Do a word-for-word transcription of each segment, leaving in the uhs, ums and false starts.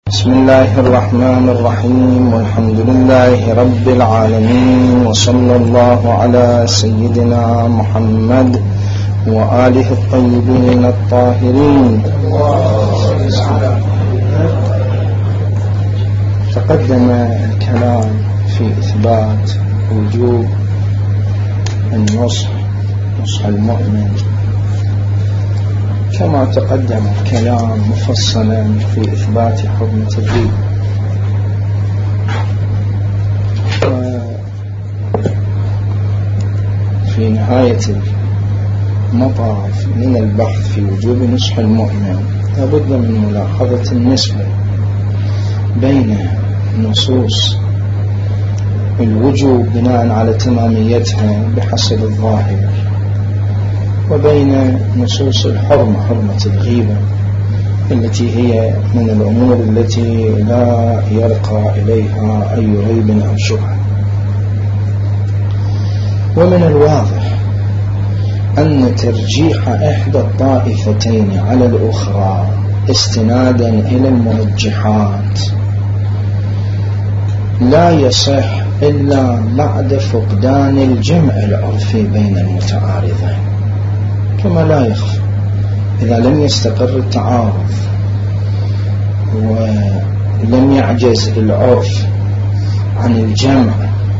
بسم الله الرحمن الرحيم، والحمد لله رب العالمين، وصلى الله على سيدنا محمد وآله الطيبين الطاهرين. تقدم الكلام في إثبات وجوب النصح نصح المؤمن، كما تقدم الكلام مفصلا في إثبات حرمة الغيبة. وفي نهاية المطاف من البحث في وجوب نصح المؤمن لابد من ملاحظة النسبة بين نصوص الوجوب بناء على تماميتها بحسب الظاهر، وبين نصوص الحرمة حرمة الغيبة التي هي من الأمور التي لا يرقى إليها أي ريب أو شبهة. ومن الواضح أن ترجيح إحدى الطائفتين على الأخرى استنادا إلى المرجحات لا يصح إلا بعد فقدان الجمع العرفي بين المتعارضين، كما لا يخفى إذا لم يستقر التعارض ولم يعجز العرف عن الجمع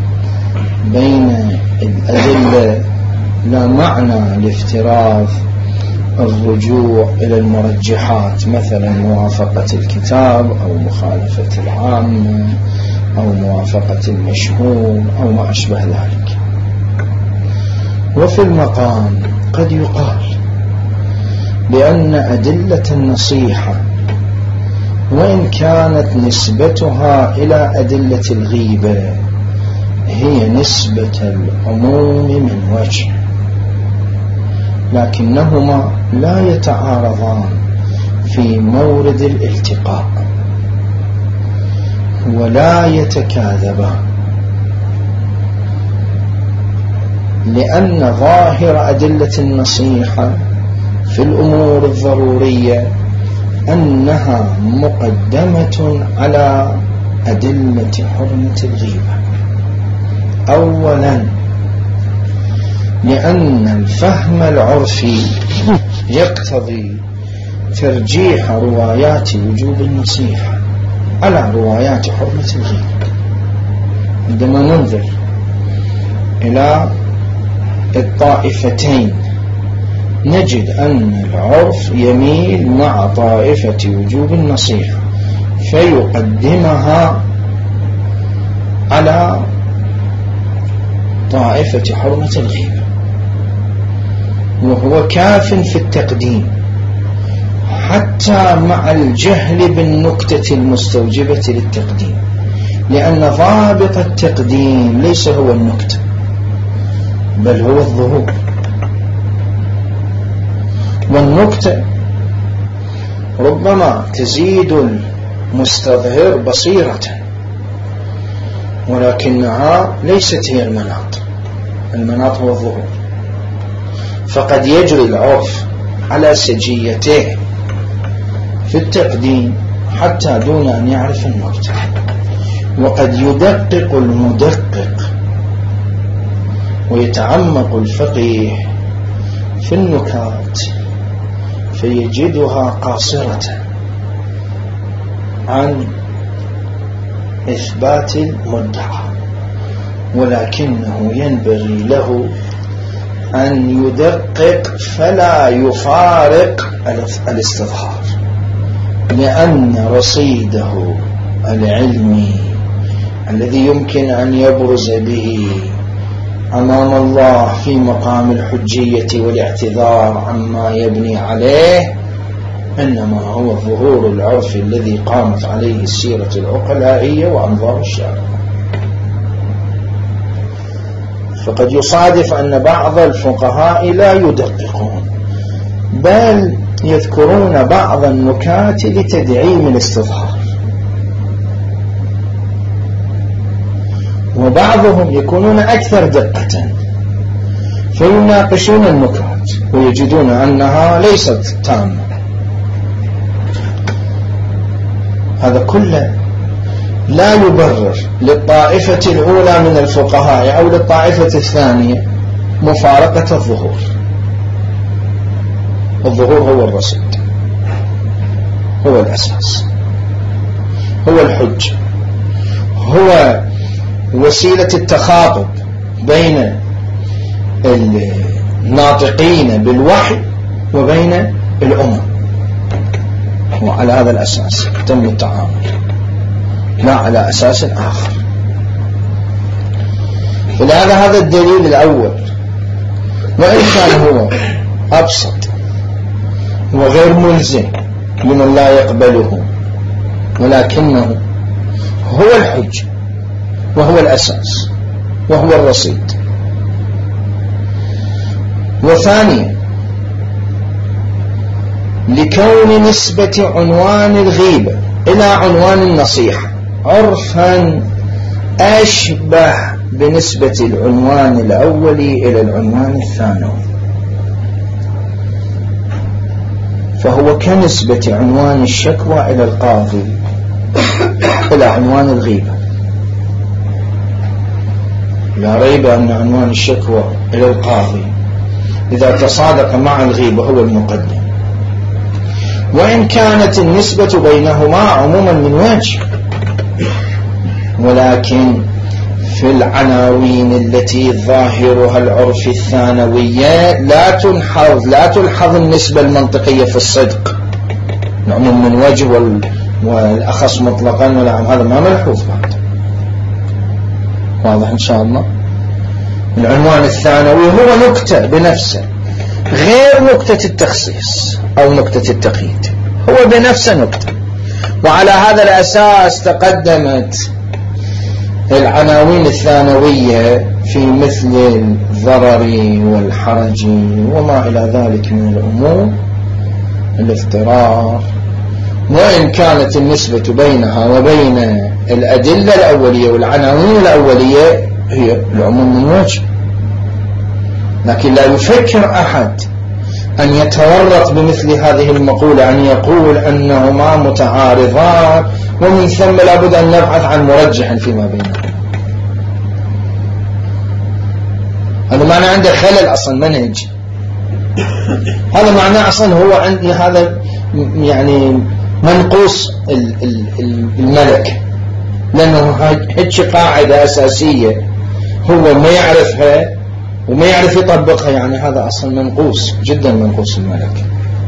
بين الأدلة لا معنى لافتراض الرجوع إلى المرجحات، مثلا موافقة الكتاب أو مخالفة العامة أو موافقة المشهور أو ما أشبه ذلك. وفي المقام قد يقال بأن أدلة النصيحة وإن كانت نسبتها إلى أدلة الغيبة هي نسبة العموم من وجه، لكنهما لا يتعارضان في مورد الالتقاء ولا يتكاذبان، لأن ظاهر أدلة النصيحة في الأمور الضرورية أنها مقدمة على أدلة حرمة الغيبة. أولا لأن الفهم العرفي يقتضي ترجيح روايات وجوب النصيحة على روايات حرمة الغيبة. عندما ننظر إلى الطائفتين نجد أن العرف يميل مع طائفة وجوب النصيحة فيقدمها على طائفة حرمة الغيبة، وهو كاف في التقديم حتى مع الجهل بالنكتة المستوجبة للتقديم، لأن ضابط التقديم ليس هو النكتة بل هو الظهور، والنكتة ربما تزيد المستظهر بصيرة ولكنها ليست هي المناط. المناط هو الظهور، فقد يجري العرف على سجيته في التقديم حتى دون أن يعرف النكتة، وقد يدقق المدقق ويتعمق الفقيه في النكات فيجدها قاصرة عن إثبات المدعى، ولكنه ينبغي له أن يدقق فلا يفارق الاستظهار، لأن رصيده العلمي الذي يمكن أن يبرز به أمام الله في مقام الحجية والاعتذار عما يبني عليه إنما هو الظهور العرفي الذي قامت عليه السيرة العقلائية وأنظار الشارع. فقد يصادف أن بعض الفقهاء لا يدققون بل يذكرون بعض النكات لتدعيم الاستظهار، وبعضهم يكونون أكثر دقة فيناقشون النكات ويجدون أنها ليست تامة. هذا كله لا يبرر للطائفة الأولى من الفقهاء أو للطائفة الثانية مفارقة الظهور. الظهور هو الرصيد، هو الأساس، هو الحج، هو وسيلة التخاطب بين الناطقين بالوحي وبين الأمم، وعلى هذا الأساس تم التعامل، لا على أساس آخر. ولهذا هذا الدليل الأول، وإن كان هو أبسط وغير ملزم لمن لا يقبله، ولكنه هو الحج وهو الأساس وهو الرصيد. وثانيا لكون نسبة عنوان الغيبة إلى عنوان النصيحة عرفا أشبه بنسبة العنوان الأولي إلى العنوان الثانوي، فهو كنسبة عنوان الشكوى إلى القاضي إلى عنوان الغيبة. لا ريب أن عنوان الشكوى إلى القاضي إذا تصادق مع الغيبة هو المقدم، وإن كانت النسبة بينهما عموما من وجه، ولكن في العناوين التي ظاهرها العرف الثانوية لا تلحظ لا تلحظ النسبة المنطقية في الصدق، العموم من وجه والأخص مطلقا، ولا هذا ما ملحوظ بعد. واضح إن شاء الله. العنوان الثانوي هو نكتة بنفسه، غير نكتة التخصيص أو نكتة التقييد، هو بنفسه نكتة. وعلى هذا الأساس تقدمت العناوين الثانوية في مثل الضرر والحرج وما إلى ذلك من الأمور، الاضطرار، وإن كانت النسبة بينها وبين الأدلة الأولية والعناوين الأولية هي العموم من وجه، لكن لا يفكر أحد أن يتورط بمثل هذه المقولة، أن يقول أنهما متعارضان ومن ثم لابد أن نبحث عن مرجح فيما بينهم. هذا معنى عنده خلل أصلا منهج، هذا معناه أصلا هو عندي هذا يعني منقوص الملك، لأنه هيك قاعدة أساسية هو ما يعرفها وما يعرف يطبقها، يعني هذا أصلا منقوص جدا، منقوص الملك.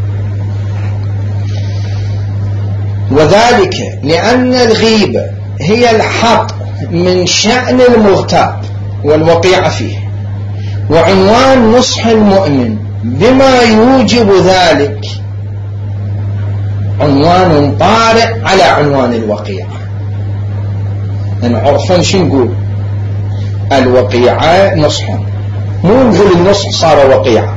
وذلك لأن الغيبة هي الحط من شأن المغتاب والوقيع فيه، وعنوان نصح المؤمن بما يوجب ذلك عنوان طارئ على عنوان الوقيعة. لأن عرفا شو نقول؟ الوقيعة نصحا، مو نقول النصح صار وقيعة.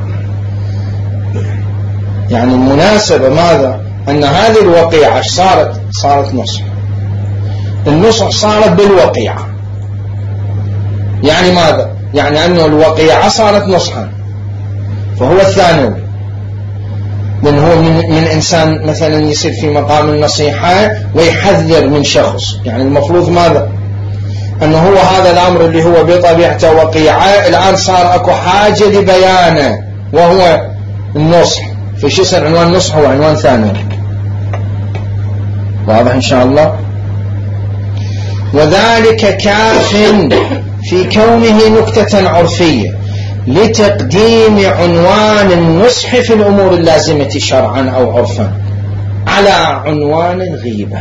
يعني المناسبة ماذا؟ أن هذه الوقيعة صارت صارت نصح، النصح صارت بالوقيعة. يعني ماذا؟ يعني أن الوقيعة صارت نصحا، فهو الثانوي، لأن هو من, من إنسان مثلا يصير في مقام النصيحة ويحذر من شخص، يعني المفروض ماذا؟ أنه هو هذا الأمر اللي هو بطبيعته وقيعة الآن صار أكو حاجة لبيانه وهو النصح، فشو يصير عنوان نصح هو عنوان ثانوي. واضح إن شاء الله. وذلك كاف في كونه نكتة عرفية لتقديم عنوان النصح في الأمور اللازمة شرعا أو عرفا على عنوان الغيبة،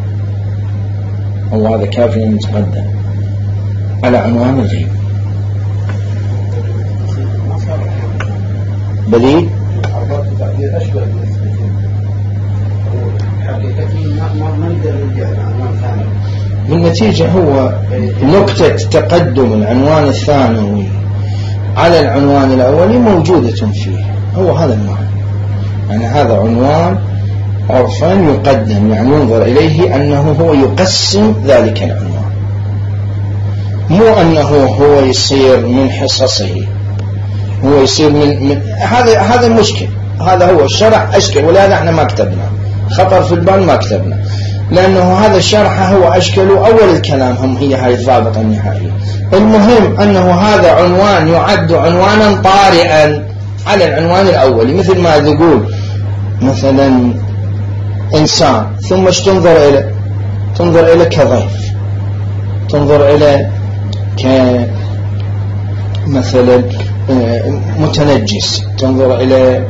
أو هذا كافي متقدم على عنوان الغيبة. بديل بالنتيجة هو نكتة تقدم العنوان الثانوي على العنوان الأولي موجودة فيه، هو هذا المعنى. يعني هذا عنوان عرفا يقدم، يعني ينظر إليه أنه هو يقسم ذلك العنوان، مو أنه هو يصير من حصصه، هو يصير من, من هذا هذا المشكل، هذا هو الشرع أشكل، ولا احنا ما كتبنا خطر في البال ما كتبنا، لأنه هذا الشرح هو أشكله أول الكلام، هم هي هاي الضابطة النهائية. المهم أنه هذا عنوان يعد عنوانا طارئا على العنوان الأولي، مثل ما يقول مثلا إنسان ثم ايش تنظر إليه؟ تنظر إليه كضيف، تنظر إليه كمثلا متنجس، تنظر إليه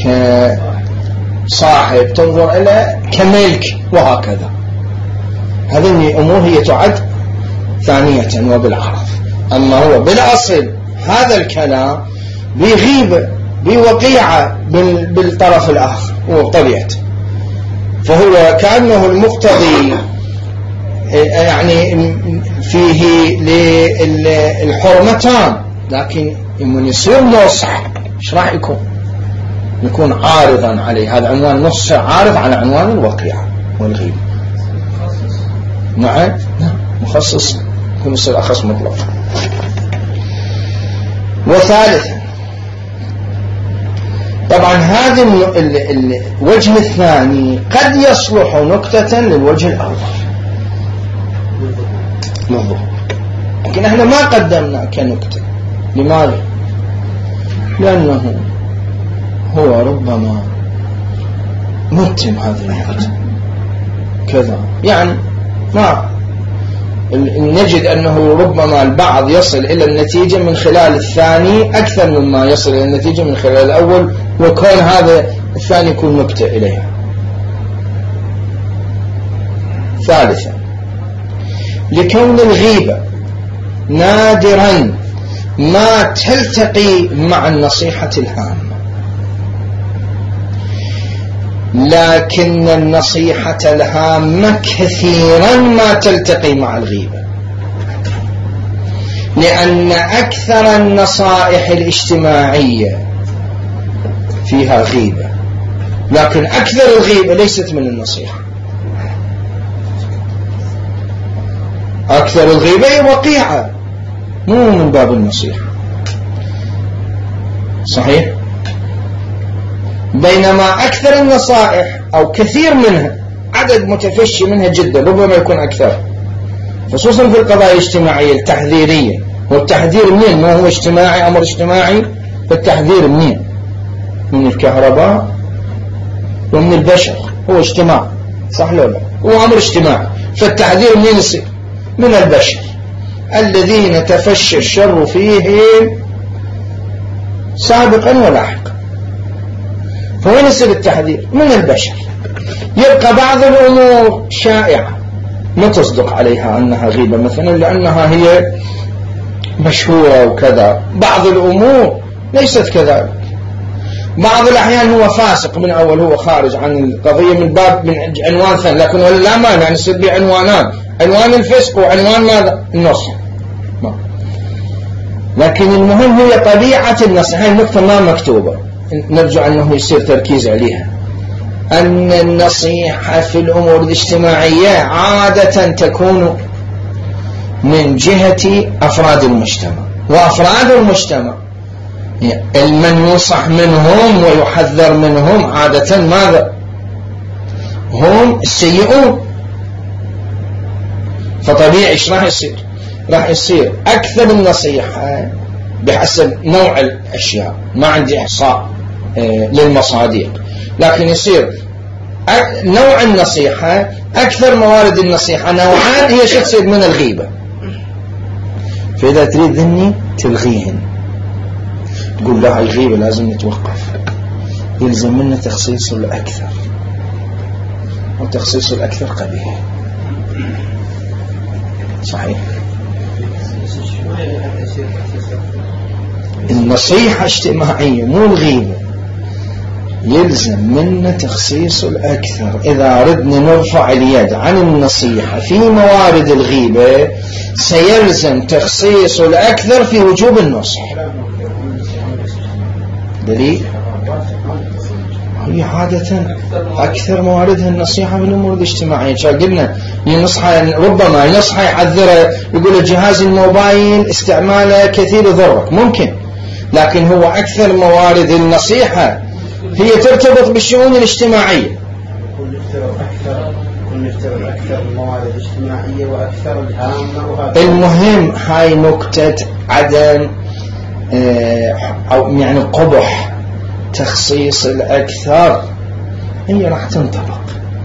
كصاحب، تنظر إليه كملك، وهكذا. هذه الأمور هي تعد ثانية وبالعرض. أما هو بالأصل هذا الكلام بغيبة بوقيعة بالطرف الآخر وبطبيعته، فهو كأنه المقتضي يعني فيه للحرمتان، لكن من يصير نصح ايش راح يكون؟ يكون عارضا عليه. هذا عنوان نص عارض على عنوان الوقيعة والغيبة. نعم مخصص يكون يصير أخص مطلق. وثالثا طبعا هذا الوجه الثاني قد يصلح نكتة للوجه الأول للظهور، لكن احنا ما قدمنا كنكتة. لماذا؟ لأنه هو ربما متم هذه النكتة كذا، يعني ما نجد أنه ربما البعض يصل إلى النتيجة من خلال الثاني أكثر مما يصل إلى النتيجة من خلال الأول، وكون هذا الثاني يكون نكتة إليها. ثالثا لكون الغيبة نادرا ما تلتقي مع النصيحة الهامة، لكن النصيحة الهامة كثيرا ما تلتقي مع الغيبة، لأن أكثر النصائح الاجتماعية فيها غيبة، لكن أكثر الغيبة ليست من النصيحة. أكثر الغيبة هي وقيعة، مو من باب النصيحة، صحيح؟ بينما أكثر النصائح أو كثير منها عدد متفشي منها جدا، ربما يكون أكثر، خصوصا في القضايا الاجتماعية التحذيرية. والتحذير منين؟ ما هو اجتماعي، أمر اجتماعي، فالتحذير منين؟ من الكهرباء ومن البشر، هو اجتماع، صح لو لا؟ هو أمر اجتماعي، فالتحذير منين يصير؟ من البشر الذين تفشى الشر فيهم سابقا ولاحقا، فوين يصير التحذير؟ من البشر. يبقى بعض الأمور شائعة ما تصدق عليها أنها غيبة مثلا لأنها هي مشهورة وكذا، بعض الأمور ليست كذلك. بعض الأحيان هو فاسق من أول، هو خارج عن القضية من باب من عنوان ثاني، لكن لا مانع يعني يصير بعنوانان، عنوان الفسق وعنوان ماذا؟ النصح. لكن المهم هي طبيعة النصح. هاي النقطة ما مكتوبة، نرجع أنه يصير تركيز عليها، أن النصيحة في الأمور الاجتماعية عادة تكون من جهة أفراد المجتمع، وأفراد المجتمع من ينصح منهم ويحذر منهم عادة ماذا؟ هم السيئون. فطبيعي ايش راح يصير؟ راح يصير أكثر النصيحة بحسب نوع الأشياء، ما عندي إحصاء للمصادق، لكن يصير نوع النصيحة أكثر موارد النصيحة نوعان هي شو تصير؟ من الغيبة. فإذا تريد ذني تلغيهن، تقول لا الغيبة لازم نتوقف، يلزم منا تخصيص الأكثر، وتخصيص الأكثر قبيح، صحيح؟ النصيحة اجتماعية مو الغيبة، يلزم منا تخصيص الأكثر. إذا أردنا نرفع اليد عن النصيحة في موارد الغيبة سيلزم تخصيص الأكثر في وجوب النصح. دليل هي عادة أكثر مواردها النصيحة من الأمور الاجتماعية. قلنا ينصح، ربما ينصح يحذره، يقول جهاز الموبايل استعماله كثير يضرك، ممكن، لكن هو أكثر موارد النصيحة هي ترتبط بالشؤون الاجتماعية. نفترض أكثر نفترض أكثر الموارد الاجتماعية وأكثر الهامة وهذا المهم هاي نكتة عدم أو يعني قبح تخصيص الأكثر هي راح تنطبق.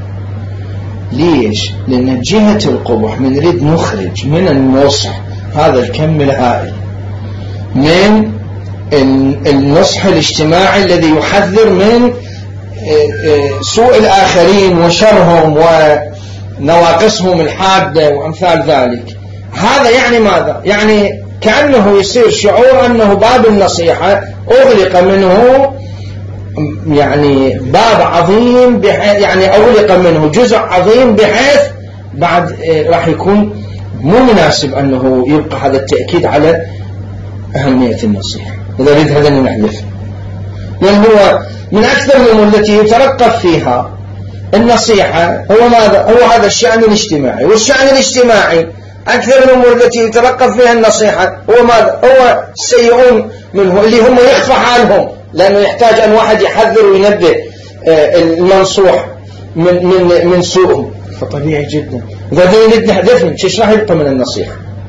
ليش؟ لأن جهة القبح من نريد نخرج من النصح هذا الكم الهائل من النصح الاجتماعي الذي يحذر من سوء الآخرين وشرهم ونواقصهم الحادة وأمثال ذلك. هذا يعني ماذا؟ يعني كأنه يصير شعور أنه باب النصيحة أغلق منه، يعني باب عظيم بحيث يعني أغلق منه جزء عظيم بحيث بعد راح يكون مو مناسب أنه يبقى هذا التأكيد على أهمية النصيحة. إذا نريد هذا نحذف، لأن هو من أكثر الأمور التي يترقب فيها النصيحة هو ماذا؟ هو هذا الشأن الاجتماعي، والشأن الاجتماعي أكثر الأمور التي يترقب فيها النصيحة هو ماذا؟ هو السيئون منه اللي هم يخفى حالهم، لأنه يحتاج أن واحد يحذر وينبه المنصوح من من من سوءهم. فطبيعي جدا إذا نريد نحذفهم شو راح يبقى من النصيحة؟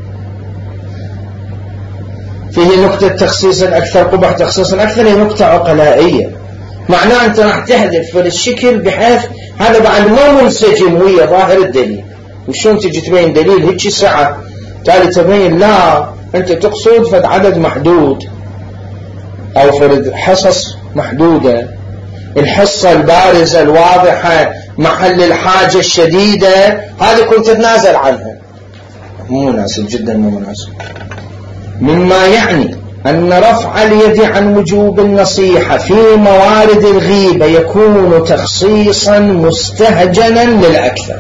فيه نقطة تخصيص الأكثر قبح تخصيص الأكثر، هي نقطة عقلائية، معناه أنت راح تحذف في الشكل بحيث هذا بعد ما منسجم ويا ظاهر الدليل. وشون تجي تبين دليل هيك ساعة تالي تبين لا أنت تقصد فد عدد محدود أو فرد حصص محدودة، الحصة البارزة الواضحة محل الحاجة الشديدة هذه كنت تتنازل عنها. مو مناسب جدا، مو مناسب. مما يعني أن رفع اليد عن وجوب النصيحة في موارد الغيبة يكون تخصيصا مستهجنا للأكثر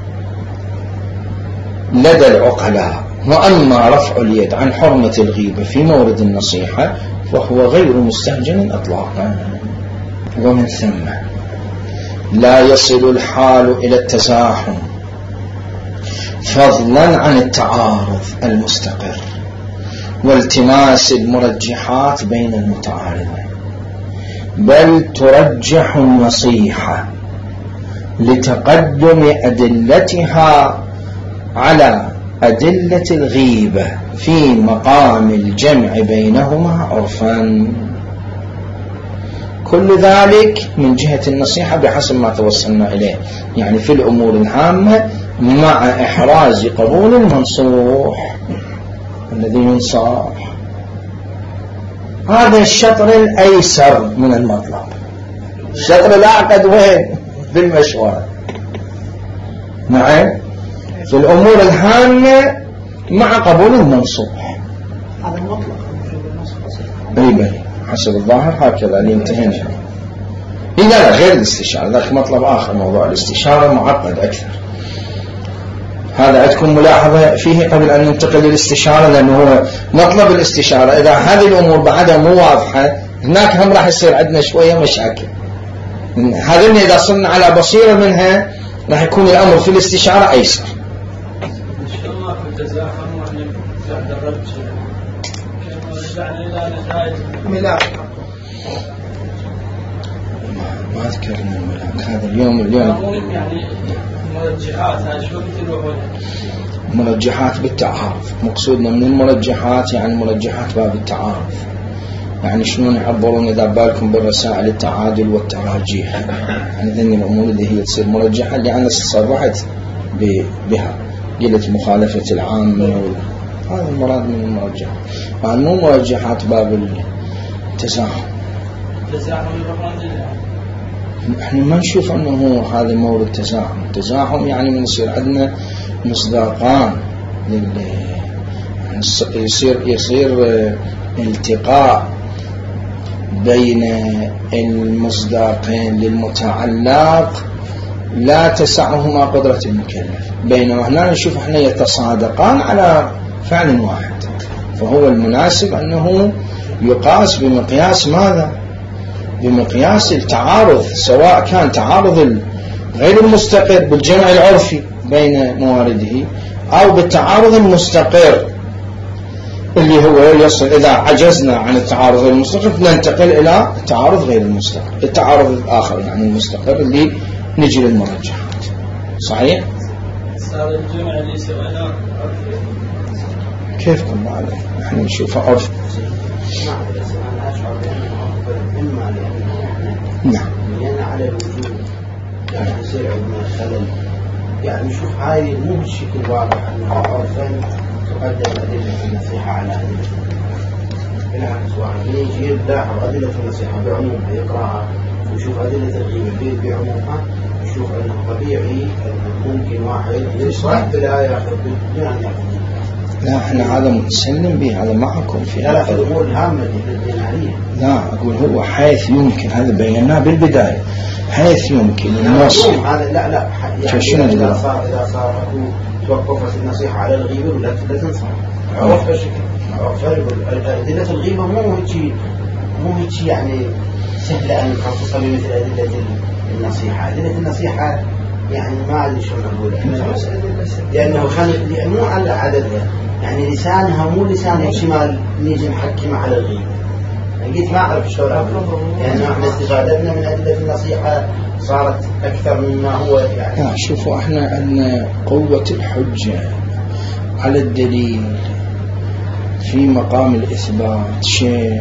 لدى العقلاء، وأما رفع اليد عن حرمة الغيبة في مورد النصيحة فهو غير مستهجن إطلاقا. ومن ثم لا يصل الحال إلى التزاحم فضلا عن التعارض المستقر والتماس المرجحات بين المتعارضين، بل ترجح النصيحة لتقدم أدلتها على أدلة الغيبة في مقام الجمع بينهما عرفا. كل ذلك من جهة النصيحة بحسب ما توصلنا إليه، يعني في الأمور الهامة مع إحراز قبول المنصوح الذي ينصح. هذا الشطر الأيسر من المطلب. الشطر الأعقد وين؟ في المشوار. نعم، في الأمور الهامة مع قبول المنصوح. هذا المطلق ريبا حسب الظاهر هكذا اللي انتهينا. لا لا غير الاستشارة، ذاك مطلب آخر. موضوع الاستشارة معقد أكثر. هذا عندكم ملاحظة فيه قبل أن ننتقل للاستشارة، لأنه هو مطلب الاستشارة إذا هذه الأمور بعدها مو واضحة هناك هم راح يصير عندنا شوية مشاكل. هذا إذا صرنا على بصيرة منها راح يكون الأمر في الاستشارة أيسر. ما أذكرنا الملاك هذا اليوم اليوم يعني مرجحات. هذا شو بتروحون؟ مرجحات بالتعارض. مقصودنا من المرجحات يعني مرجحات باب التعارض. يعني شنو يعبرون إذا بالكم بالرسائل التعادل والتراجيح، يعني ذني الأمور اللي هي تصير مرجحة اللي أنا صرحت بها، قلت مخالفة العامة، هذا المراد من المرجحات. يعني مو مرجحات باب التزاحم. التزاحم احنا ما نشوف انه هذا مورد التزاحم. التزاحم يعني من يصير عندنا مصداقان، يصير يصير التقاء بين المصداقين للمتعلق لا تسعهما قدرة المكلف، بينما هنا نشوف احنا يتصادقان على فعل واحد، فهو المناسب انه يقاس بمقياس ماذا؟ بمقياس التعارض، سواء كان تعارض غير المستقر بالجمع العرفي بين موارده أو بالتعارض المستقر اللي هو يصل إذا عجزنا عن التعارض المستقر ننتقل إلى التعارض غير المستقر، التعارض الآخر يعني المستقر اللي نجي للمرجحات. صحيح؟ صار الجمع اللي سويناه كيفكم معنا؟ نحن نشوف عرف. نعم بس أنا أشعر بأنه أفضل إما لأنه نعم لأن على الوجود يعني يصير عندنا خلل. يعني شوف هاي مو بالشكل واضح أنه عرفا تقدم أدلة النصيحة على أدلة بالعكس. واحد يجي يلاحظ أدلة النصيحة بعمومها يقرأها ويشوف أدلة الغيبة بعمومها يشوف أنه طبيعي أنه ممكن واحد يصرح بلا يأخذ بدون أن يأخذ. لا احنا هذا مسلم به، هذا معكم في لا لا في الأمور الهامة اللي بدنا عليها. لا أقول هو حيث يمكن، هذا بيناه بالبداية، حيث يمكن النص. هذا لا لا يعني إذا صار إذا صار توقفت النصيحة على الغيبة ولا لا تنصح. عرفت الشكل؟ أدلة الغيبة مو هيك مو هيك يعني سهلة أن نخصصها بمثل أدلة النصيحة. أدلة النصيحة يعني ما أدري شو نقول، لأنه خلي لأنه مو على عددها، يعني لسانها مو لسان شمال نيجي نحكمه على الغيبة. قلت ما أعرف شو أقول، لأنه احنا استفادتنا من أدلة النصيحة صارت أكثر مما هو يعني. لا شوفوا احنا أن قوة الحجة على الدليل في مقام الإثبات شيء،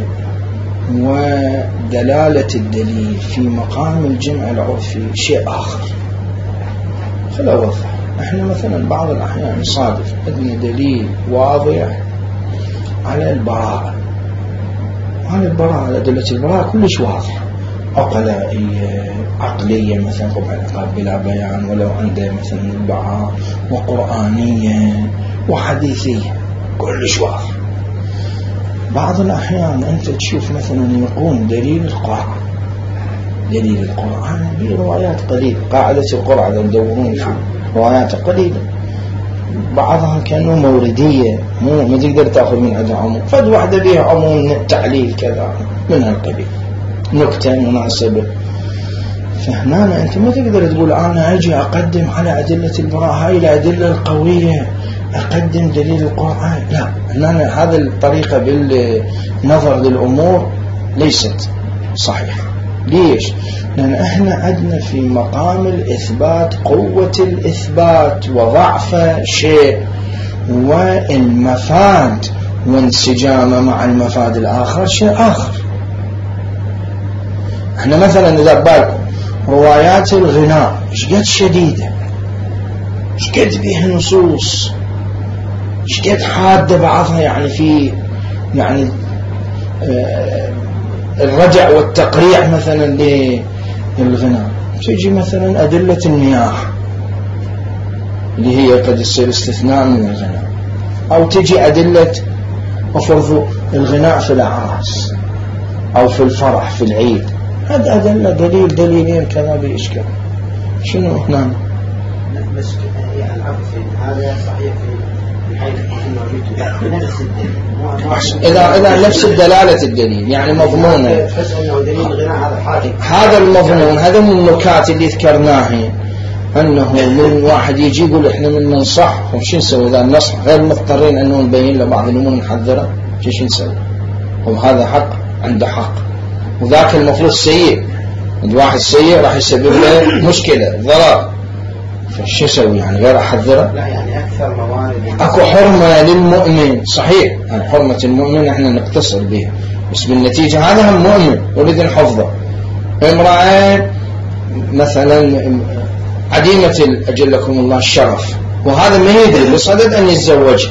ودلالة الدليل في مقام الجمع العرفي شيء آخر. خلوا أوضح. احنا مثلا بعض الأحيان صادف عندنا دليل واضح على البراءة، على البراءة أدلة البراءة كلش واضحة، عقلائية عقلية مثلا قبح العقاب بلا بيان ولو عنده مثلا البراءة، وقرآنية وحديثية كلش واضح. بعض الأحيان أنت تشوف مثلا يقوم دليل القرآن، دليل القرآن بروايات قليلة، قاعدة القرآن ندورون في روايات قليلة، بعضها كانوا موردية مو ما تقدر تأخذ من عندها عموم، فد واحدة بيها عموم تعليل كذا من هالقبيل، نكتة مناسبة. فهنا أنت ما تقدر تقول أنا أجي أقدم على أدلة البراءة هاي الأدلة القوية أقدم دليل القرآن. لا، هنا هذا الطريقة بالنظر للأمور ليست صحيحة. ليش؟ لأن احنا عندنا في مقام الإثبات قوة الإثبات وضعف شيء، والمفاد وانسجام مع المفاد الآخر شيء آخر. احنا مثلا إذا بالكم روايات الغناء ايش قد شديدة، ايش قد بيها نصوص، ايش قد حادة بعضها، يعني في يعني آه الرجع والتقريع مثلا للغناء. تجي مثلا أدلة المياه اللي هي قد يصير استثناء من الغناء، أو تجي أدلة أفرض الغناء في الأعراس أو في الفرح في العيد، هذا أدلة دليل دليلين كذا بإشكال. شنو هنا؟ بس يعني هذا صحيح في حيث انه نفس الدليل، اذا اذا نفس الدلاله الدليل يعني مضمونه، تحس انه دليل الغناء هذا حاجه، هذا المضمون، هذا من النكات اللي ذكرناها، انه من واحد يجي يقول احنا من ننصح، وش نسوي اذا النصح غير مضطرين انه نبين له بعض الامور نحذره، ايش نسوي؟ وهذا حق عنده حق، وذاك المفروض سيء، واحد سيء راح يسبب له مشكله ضرر، فشو يسوي يعني غير أحذره؟ لا يعني أكثر موارد أكو حرمة للمؤمن، صحيح يعني حرمة المؤمن احنا نقتصر بها، بس بالنتيجة هذا هم مؤمن ولد نحفظه. امرأة مثلا عديمة أجلكم الله الشرف، وهذا ما يدري بصدد أن يتزوج،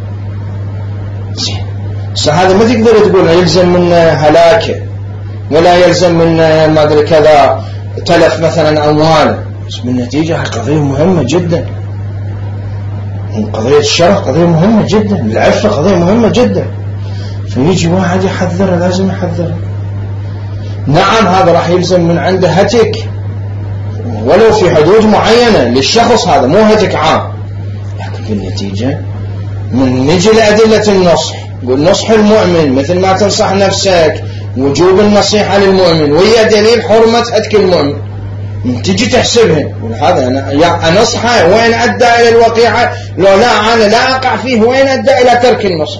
هذا ما تقدر تقول يلزم منه هلاكه ولا يلزم منه ما أدري كذا تلف مثلا أموال، بس بالنتيجة قضية مهمة جدا، قضية الشرف قضية مهمة جدا، العفة قضية مهمة جدا، فيجي واحد يحذر لازم يحذر. نعم هذا راح يلزم من عنده هتك ولو في حدود معينة للشخص، هذا مو هتك عام، لكن بالنتيجة من نجي لأدلة النصح، قل نصح المؤمن مثل ما تنصح نفسك، وجوب النصيحة للمؤمن وهي دليل حرمة هتك المؤمن، تجي تحسبها هذا أنا أنصحه وين أدى إلى الوقيعة، لو لا أنا لا أقع فيه وين أدى إلى ترك النصح.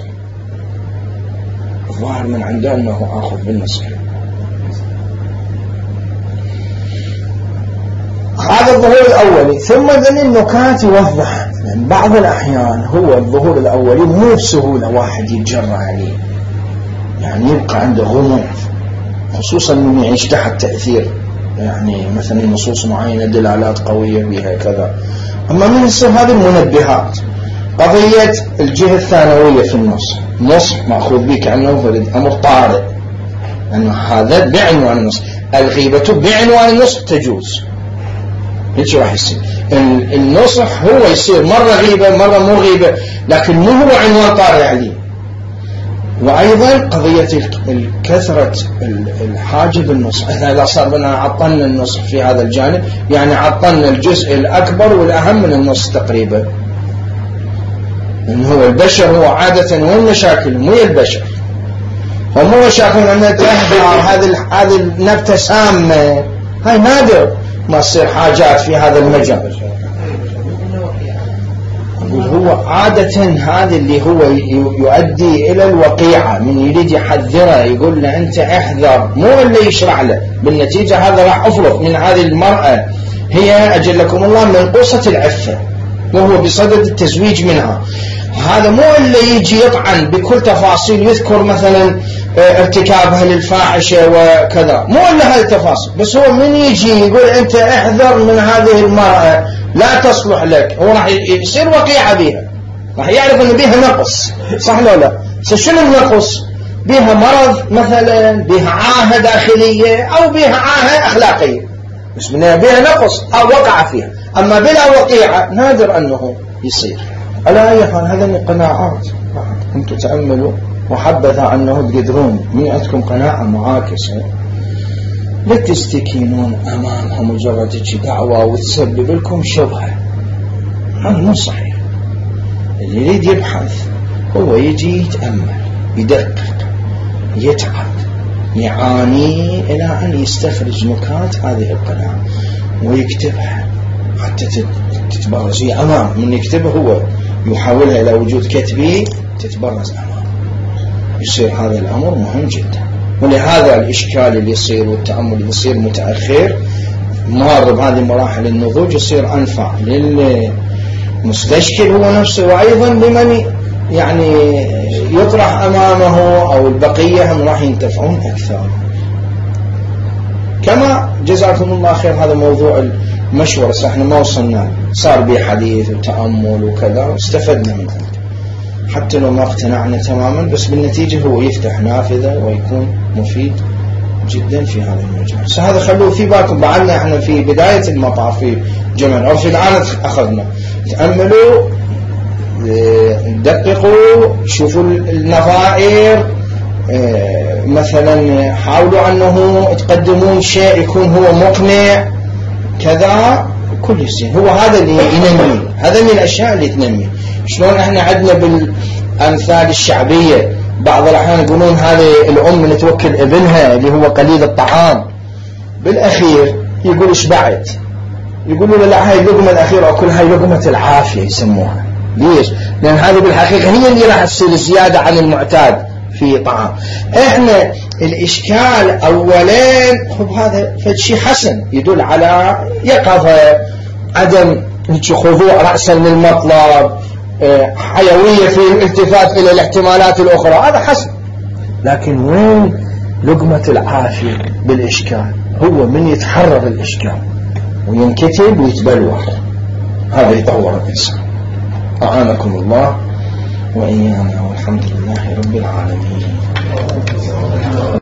الظاهر من عنده أنه آخذ بالنصح. هذا الظهور الأولي. ثم ذن النكات يوضح لأن بعض الأحيان هو الظهور الأولي مو بسهولة واحد يتجرى عليه، يعني يبقى عنده غموض، خصوصا من يعيش تحت تأثير يعني مثلا نصوص معينة دلالات قوية بها كذا. أما من يصير هذه المنبهات. قضية الجهة الثانوية في النص، نصح مأخوذ به كأنه فرد أمر طارئ، أنه هذا بعنوان النصح، الغيبة بعنوان النصح تجوز، هيك راح يصير. النصح هو يصير مرة غيبة مرة مو غيبة، لكن مو هو عنوان طارئ عليه. وأيضا قضية الكثرة الحاجة بالنصح، إحنا إذا صار بنا عطلنا النصح في هذا الجانب يعني عطلنا الجزء الأكبر والأهم من النص تقريبا. إن هو البشر هو عادة وين مشاكل مو البشر، ومو مشاكل أن تحضر هذه هذه النبتة سامة، هاي نادر ما تصير حاجات في هذا المجال. هو عادة هذا اللي هو يؤدي إلى الوقيعة، من يريد يحذره يقول له أنت احذر، مو اللي يشرع له. بالنتيجة هذا راح أفرط من هذه المرأة، هي أجلكم الله منقوصة العفة وهو بصدد التزويج منها. هذا مو اللي يجي يطعن بكل تفاصيل يذكر مثلا ارتكابها للفاحشة وكذا، مو إلا هذه التفاصيل، بس هو من يجي يقول أنت احذر من هذه المرأة لا تصلح لك، هو راح يصير وقيعة بها، راح يعرف أن بها نقص، صح لو لا؟ شنو النقص؟ بها مرض مثلا، بها عاهة داخلية أو بها عاهة أخلاقية، بس منها بها نقص أو وقع فيها. أما بلا وقيعة نادر أنه يصير. على أي حال هذا من قناعات، أنتم تأملوا وحبذا أنه تقدرون من عندكم قناعة معاكسة لا تستكينون أمامها مجرد دعوة وتسبب لكم شبهة، هذا مو صحيح. اللي يريد يبحث هو يجي يتأمل يدقق يتعب يعاني إلى أن يستخرج نكات هذه القناعة ويكتبها حتى تتبرز هي أمام. من يكتبه هو يحولها إلى وجود كتبي تتبرز أمام، يصير هذا الأمر مهم جدا. ولهذا الإشكال اللي يصير والتأمل اللي يصير متأخر مار بهذه مراحل النضوج يصير أنفع للمستشكل هو نفسه، وأيضا لمن يعني يطرح أمامه أو البقية هم راح ينتفعون أكثر. كما جزاكم الله خير هذا موضوع المشورة، احنا ما وصلنا صار به حديث وتأمل وكذا واستفدنا منه حتى لو ما اقتنعنا تماما، بس بالنتيجة هو يفتح نافذة ويكون مفيد جدا في هذا المجال. هذا خلوه في بالكم. بعدنا احنا في بداية المطاف في جمع أو في الآن أخذنا تأملوا دققوا شوفوا النظائر، مثلا حاولوا أنه تقدمون شيء يكون هو مقنع كذا كل شيء. هو هذا اللي ينمي، هذا من الأشياء اللي تنمي. شلون احنا عندنا بالأمثال الشعبية بعض الأحيان يقولون هذه الأم اللي توكل ابنها اللي هو قليل الطعام بالأخير يقول اشبعت، يقولوا له لا هاي اللقمة الأخيرة أكل هاي لقمة العافية يسموها. ليش؟ لأن هذه بالحقيقة هي اللي راح تصير زيادة عن المعتاد في طعام. احنا الإشكال أولين هو هذا فشي حسن يدل على يقظة، عدم خضوع رأسا للمطلب، حيوية في الالتفات إلى الاحتمالات الأخرى، هذا حسن. لكن وين لقمة العافية بالإشكال؟ هو من يتحرر الإشكال وينكتب ويتبلور، هذا يطور الإنسان. أعانكم الله وإيانا والحمد لله رب العالمين.